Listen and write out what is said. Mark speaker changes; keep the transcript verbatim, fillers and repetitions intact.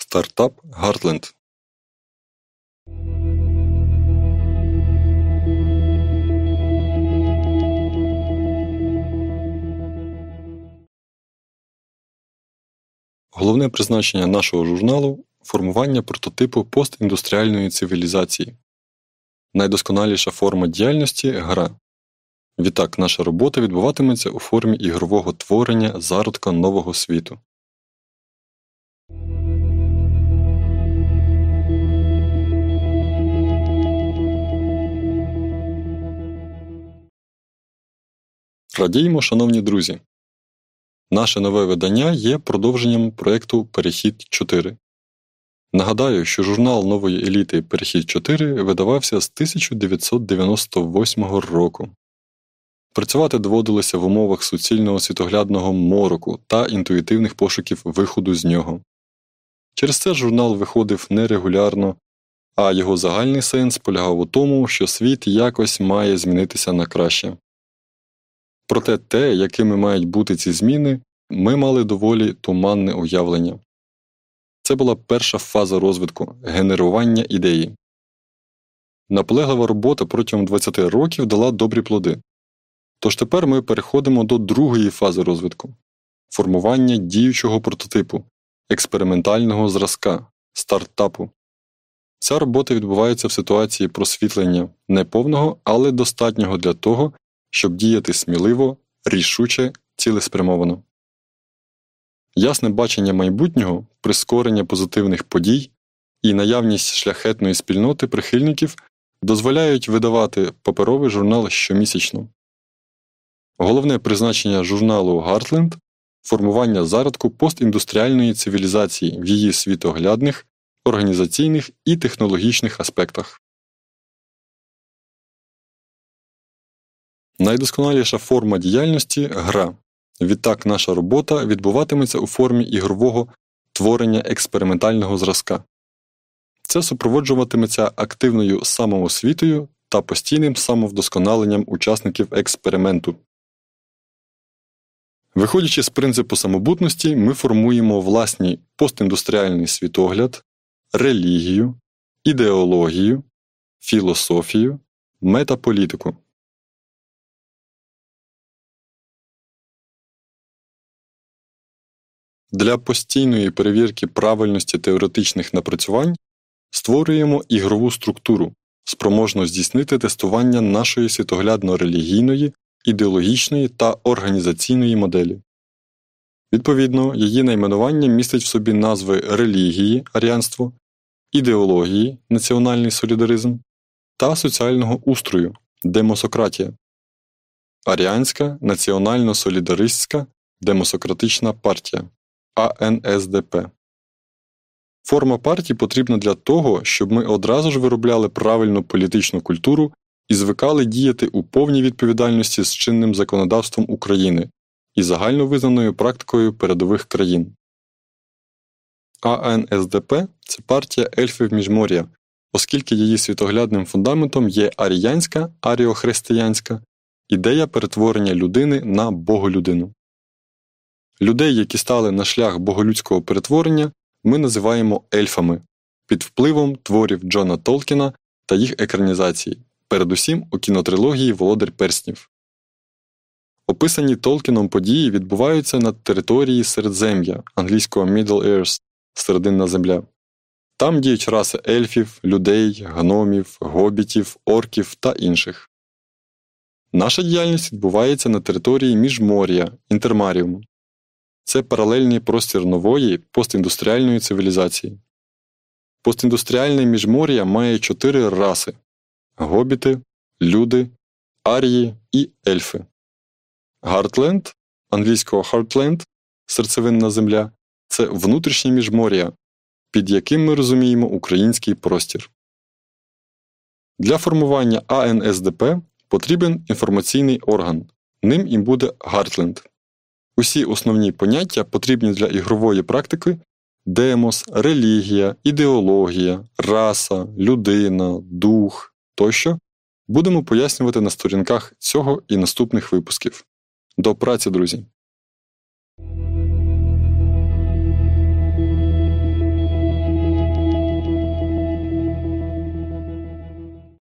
Speaker 1: Стартап Heartland. Головне призначення нашого журналу – формування прототипу постіндустріальної цивілізації. Найдосконаліша форма діяльності – гра. Відтак, наша робота відбуватиметься у формі ігрового творення зародка нового світу. Радіймо, шановні друзі! Наше нове видання є продовженням проєкту «Перехід чотири». Нагадаю, що журнал нової еліти «Перехід чотири» видавався з тисяча дев'ятсот дев'яносто восьмого року. Працювати доводилося в умовах суцільного світоглядного мороку та інтуїтивних пошуків виходу з нього. Через це журнал виходив нерегулярно, а його загальний сенс полягав у тому, що світ якось має змінитися на краще. Проте те, якими мають бути ці зміни, ми мали доволі туманне уявлення. Це була перша фаза розвитку – генерування ідеї. Наполеглива робота протягом двадцяти років дала добрі плоди. Тож тепер ми переходимо до другої фази розвитку – формування діючого прототипу, експериментального зразка, стартапу. Ця робота відбувається в ситуації просвітлення неповного, але достатнього для того, щоб діяти сміливо, рішуче, цілеспрямовано. Ясне бачення майбутнього, прискорення позитивних подій і наявність шляхетної спільноти прихильників дозволяють видавати паперовий журнал щомісячно. Головне призначення журналу Heartland – формування зародку постіндустріальної цивілізації в її світоглядних, організаційних і технологічних аспектах. Найдосконаліша форма діяльності – гра. Відтак, наша робота відбуватиметься у формі ігрового творення експериментального зразка. Це супроводжуватиметься активною самоосвітою та постійним самовдосконаленням учасників експерименту. Виходячи з принципу самобутності, ми формуємо власний постіндустріальний світогляд, релігію, ідеологію, філософію, метаполітику. Для постійної перевірки правильності теоретичних напрацювань створюємо ігрову структуру, спроможну здійснити тестування нашої світоглядно-релігійної, ідеологічної та організаційної моделі. Відповідно, її найменування містить в собі назви релігії – аріанство, ідеології – національний солідаризм та соціального устрою – демосократія. Аріанська національно-солідаристська демосократична партія – А Н С Д П. Форма партії потрібна для того, щоб ми одразу ж виробляли правильну політичну культуру і звикали діяти у повній відповідальності з чинним законодавством України і загальновизнаною практикою передових країн. А Н С Д П – це партія ельфів Міжмор'я, оскільки її світоглядним фундаментом є аріянська, аріохристиянська ідея перетворення людини на боголюдину. Людей, які стали на шлях боголюдського перетворення, ми називаємо ельфами під впливом творів Джона Толкіна та їх екранізацій, передусім у кінотрилогії «Володар перснів». Описані Толкіном події відбуваються на території Середзем'я, англійського Middle Earth, серединна земля. Там діють раси ельфів, людей, гномів, гобітів, орків та інших. Наша діяльність відбувається на території Міжмор'я, Інтермаріуму. Це паралельний простір нової постіндустріальної цивілізації. Постіндустріальне Міжмор'я має чотири раси – гобіти, люди, арії і ельфи. Heartland, англійського Heartland, серцевинна земля – це внутрішнє Міжмор'я, під яким ми розуміємо український простір. Для формування А Н С Д П потрібен інформаційний орган, ним і буде Heartland. Усі основні поняття, потрібні для ігрової практики – демос, релігія, ідеологія, раса, людина, дух тощо – будемо пояснювати на сторінках цього і наступних випусків. До праці, друзі!